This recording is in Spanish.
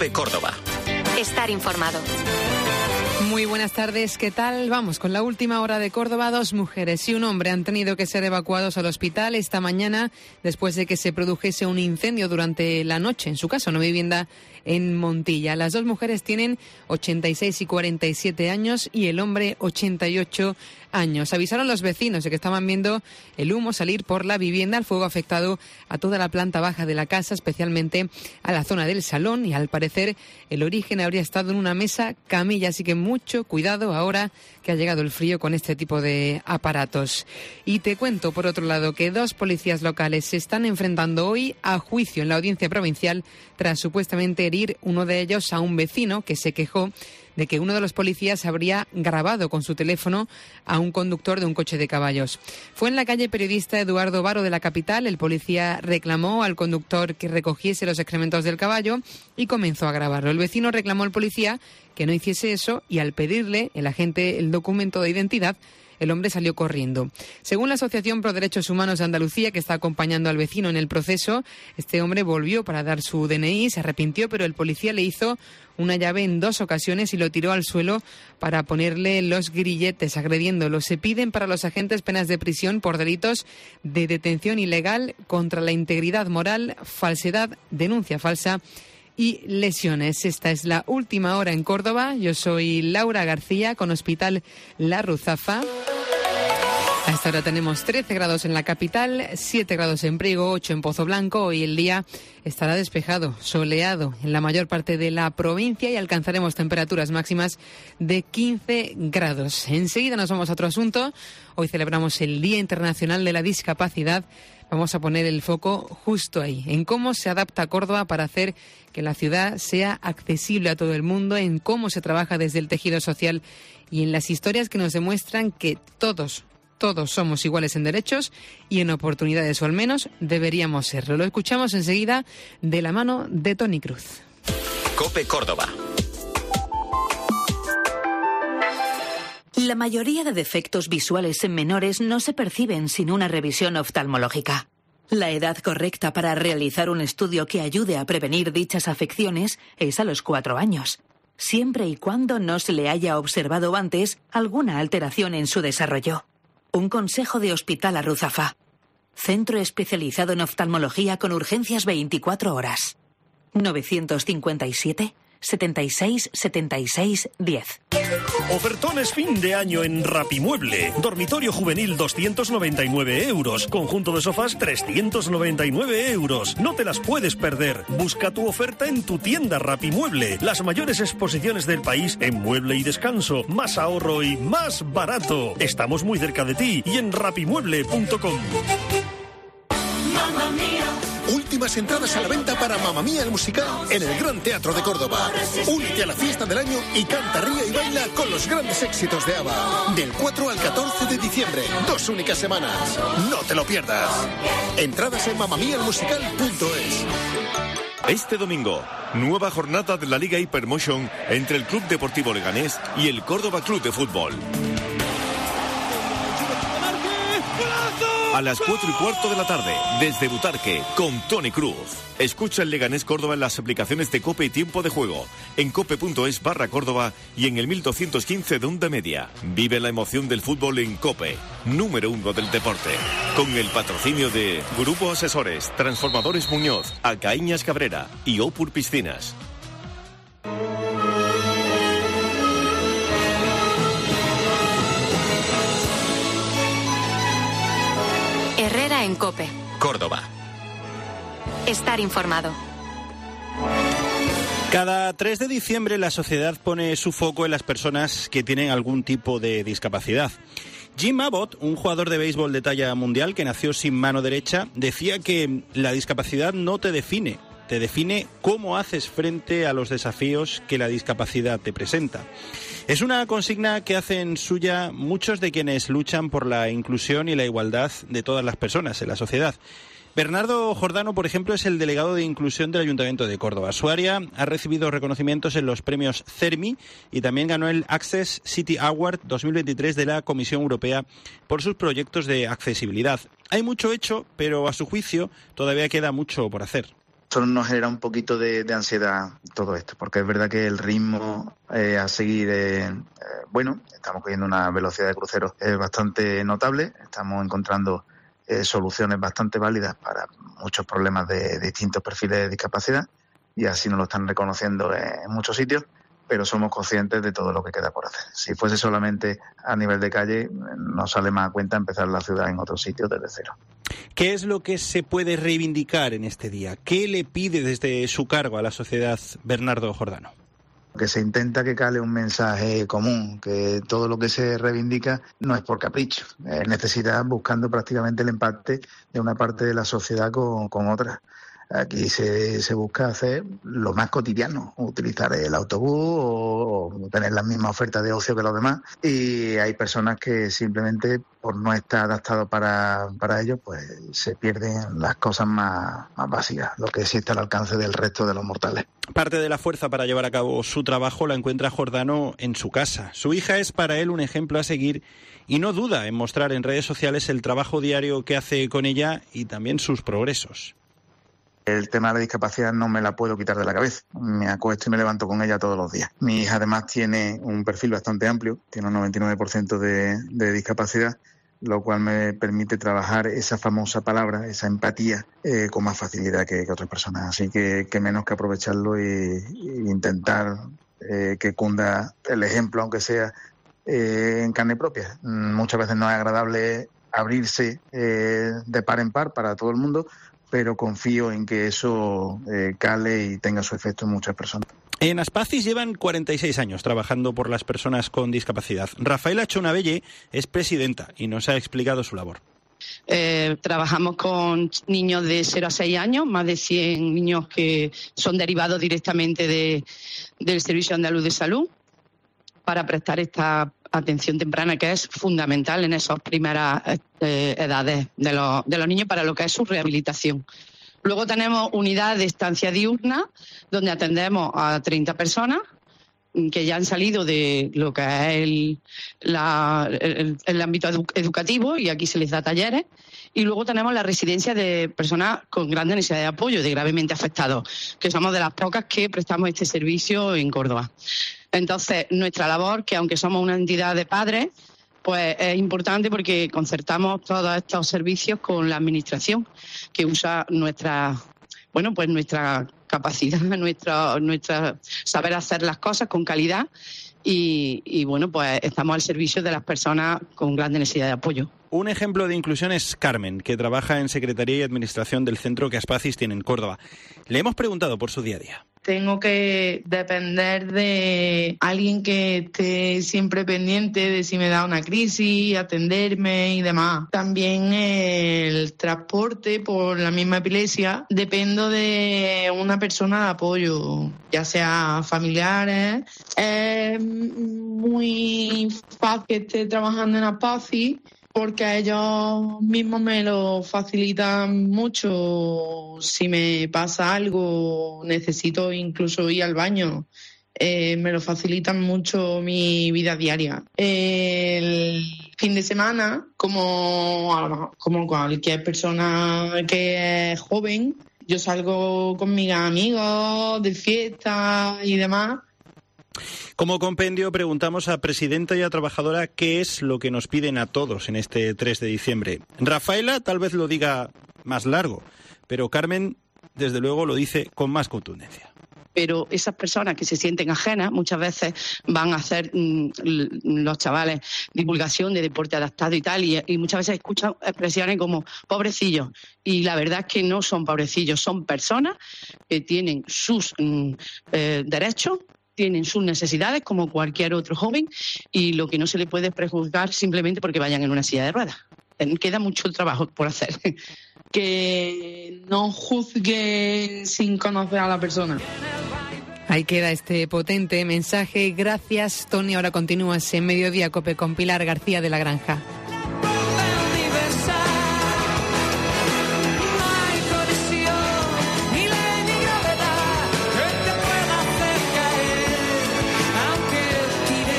COPE Córdoba. Estar informado. Muy buenas tardes, ¿qué tal? Vamos con la última hora de Córdoba. 2 mujeres y un hombre han tenido que ser evacuados al hospital esta mañana después de que se produjese un incendio durante la noche en su casa, una vivienda en Montilla. Las 2 mujeres tienen 86 y 47 años y el hombre 88 años. Avisaron los vecinos de que estaban viendo el humo salir por la vivienda. El fuego ha afectado a toda la planta baja de la casa, especialmente a la zona del salón, y al parecer el origen habría estado en una mesa camilla, así que mucho cuidado ahora que ha llegado el frío con este tipo de aparatos. Y te cuento, por otro lado, que 2 policías locales se están enfrentando hoy a juicio en la audiencia provincial tras supuestamente herir uno de ellos a un vecino que se quejó de que uno de los policías habría grabado con su teléfono a un conductor de un coche de caballos. Fue en la calle Periodista Eduardo Varo de la capital. El policía reclamó al conductor que recogiese los excrementos del caballo y comenzó a grabarlo. El vecino reclamó al policía que no hiciese eso y al pedirle el agente el documento de identidad, el hombre salió corriendo. Según la Asociación Pro Derechos Humanos de Andalucía, que está acompañando al vecino en el proceso, este hombre volvió para dar su DNI, se arrepintió, pero el policía le hizo una llave en 2 ocasiones y lo tiró al suelo para ponerle los grilletes, agrediéndolo. Se piden para los agentes penas de prisión por delitos de detención ilegal contra la integridad moral, falsedad, denuncia falsa y lesiones. Esta es la última hora en Córdoba. Yo soy Laura García con Hospital La Ruzafa. A esta hora tenemos 13 grados en la capital, 7 grados en Priego, 8 en Pozo Blanco. Hoy el día estará despejado, soleado en la mayor parte de la provincia y alcanzaremos temperaturas máximas de 15 grados. Enseguida nos vamos a otro asunto. Hoy celebramos el Día Internacional de la Discapacidad. Vamos a poner el foco justo ahí, en cómo se adapta Córdoba para hacer que la ciudad sea accesible a todo el mundo, en cómo se trabaja desde el tejido social y en las historias que nos demuestran que todos somos iguales en derechos y en oportunidades, o al menos deberíamos serlo. Lo escuchamos enseguida de la mano de Toni Cruz. COPE Córdoba. La mayoría de defectos visuales en menores no se perciben sin una revisión oftalmológica. La edad correcta para realizar un estudio que ayude a prevenir dichas afecciones es a los 4 años, siempre y cuando no se le haya observado antes alguna alteración en su desarrollo. Un consejo de Hospital La Ruzafa. Centro especializado en oftalmología con urgencias 24 horas. 957 76 76 10. Ofertones fin de año en Rapimueble. Dormitorio juvenil 299 euros. Conjunto de sofás 399 euros. No te las puedes perder. Busca tu oferta en tu tienda Rapimueble. Las mayores exposiciones del país en mueble y descanso. Más ahorro y más barato. Estamos muy cerca de ti y en rapimueble.com. Mamma Mía. Últimas entradas a la venta para Mamma Mía el musical en el Gran Teatro de Córdoba. Únete a la fiesta del año y canta, ríe y baila con los grandes éxitos de ABBA. Del 4 al 14 de diciembre, 2 únicas semanas. No te lo pierdas. Entradas en mamamialmusical.es. Este domingo, nueva jornada de la Liga Hypermotion entre el Club Deportivo Leganés y el Córdoba Club de Fútbol. A las 4:15 de la tarde, desde Butarque, con Toni Cruz. Escucha el Leganés Córdoba en las aplicaciones de COPE y Tiempo de Juego, en cope.es/Córdoba y en el 1215 de Onda Media. Vive la emoción del fútbol en COPE, número 1 del deporte. Con el patrocinio de Grupo Asesores, Transformadores Muñoz, Alcaíñas Cabrera y Opur Piscinas. Herrera en COPE. Córdoba. Estar informado. Cada 3 de diciembre la sociedad pone su foco en las personas que tienen algún tipo de discapacidad. Jim Abbott, un jugador de béisbol de talla mundial que nació sin mano derecha, decía que la discapacidad no te define cómo haces frente a los desafíos que la discapacidad te presenta. Es una consigna que hacen suya muchos de quienes luchan por la inclusión y la igualdad de todas las personas en la sociedad. Bernardo Jordano, por ejemplo, es el delegado de inclusión del Ayuntamiento de Córdoba. Su área ha recibido reconocimientos en los premios CERMI y también ganó el Access City Award 2023 de la Comisión Europea por sus proyectos de accesibilidad. Hay mucho hecho, pero a su juicio todavía queda mucho por hacer. Solo nos genera un poquito de ansiedad todo esto, porque es verdad que el ritmo a seguir estamos cogiendo una velocidad de crucero bastante notable, estamos encontrando soluciones bastante válidas para muchos problemas de distintos perfiles de discapacidad, y así nos lo están reconociendo en muchos sitios, pero somos conscientes de todo lo que queda por hacer. Si fuese solamente a nivel de calle, nos sale más a cuenta empezar la ciudad en otros sitios desde cero. ¿Qué es lo que se puede reivindicar en este día? ¿Qué le pide desde su cargo a la sociedad Bernardo Jordano? Que se intenta que cale un mensaje común, que todo lo que se reivindica no es por capricho, es necesidad, buscando prácticamente el empate de una parte de la sociedad con otra. Aquí se busca hacer lo más cotidiano, utilizar el autobús o tener la misma oferta de ocio que los demás, y hay personas que simplemente por no estar adaptados para ello, pues se pierden las cosas más básicas, lo que sí está al alcance del resto de los mortales. Parte de la fuerza para llevar a cabo su trabajo la encuentra Jordano en su casa. Su hija es para él un ejemplo a seguir y no duda en mostrar en redes sociales el trabajo diario que hace con ella y también sus progresos. El tema de la discapacidad no me la puedo quitar de la cabeza. Me acuesto y me levanto con ella todos los días. Mi hija además tiene un perfil bastante amplio, tiene un 99% de discapacidad, lo cual me permite trabajar esa famosa palabra, esa empatía, con más facilidad que otras personas. Así que menos que aprovecharlo e intentar que cunda el ejemplo, aunque sea en carne propia. Muchas veces no es agradable abrirse de par en par para todo el mundo, pero confío en que eso cale y tenga su efecto en muchas personas. En Aspacis llevan 46 años trabajando por las personas con discapacidad. Rafaela Chonabelle es presidenta y nos ha explicado su labor. Trabajamos con niños de 0 a 6 años, más de 100 niños que son derivados directamente del Servicio Andaluz de Salud, para prestar esta atención temprana que es fundamental en esas primeras edades de los niños para lo que es su rehabilitación. Luego tenemos unidades de estancia diurna donde atendemos a 30 personas que ya han salido de lo que es el ámbito educativo, y aquí se les da talleres. Y luego tenemos la residencia de personas con grandes necesidades de apoyo, de gravemente afectados, que somos de las pocas que prestamos este servicio en Córdoba. Entonces, nuestra labor, que aunque somos una entidad de padres, pues es importante porque concertamos todos estos servicios con la administración, que usa nuestra capacidad, nuestra saber hacer las cosas con calidad y pues estamos al servicio de las personas con grandes necesidades de apoyo. Un ejemplo de inclusión es Carmen, que trabaja en Secretaría y Administración del centro que Aspacis tiene en Córdoba. Le hemos preguntado por su día a día. Tengo que depender de alguien que esté siempre pendiente de si me da una crisis, atenderme y demás. También el transporte por la misma epilepsia, dependo de una persona de apoyo, ya sea familiares. Es muy fácil que esté trabajando en Aspacis, porque ellos mismos me lo facilitan mucho. Si me pasa algo, necesito incluso ir al baño, me lo facilitan mucho mi vida diaria. El fin de semana, como cualquier persona que es joven, yo salgo con mis amigos de fiesta y demás. Como compendio, preguntamos a presidenta y a trabajadora qué es lo que nos piden a todos en este 3 de diciembre. Rafaela tal vez lo diga más largo, pero Carmen, desde luego, lo dice con más contundencia. Pero esas personas que se sienten ajenas muchas veces van a hacer los chavales divulgación de deporte adaptado y tal, y muchas veces escuchan expresiones como pobrecillos, y la verdad es que no son pobrecillos, son personas que tienen sus derechos, tienen sus necesidades como cualquier otro joven, y lo que no se le puede prejuzgar simplemente porque vayan en una silla de ruedas. Queda mucho trabajo por hacer. Que no juzguen sin conocer a la persona. Ahí queda este potente mensaje. Gracias, Tony. Ahora continúas en Mediodía Cope con Pilar García de la Granja.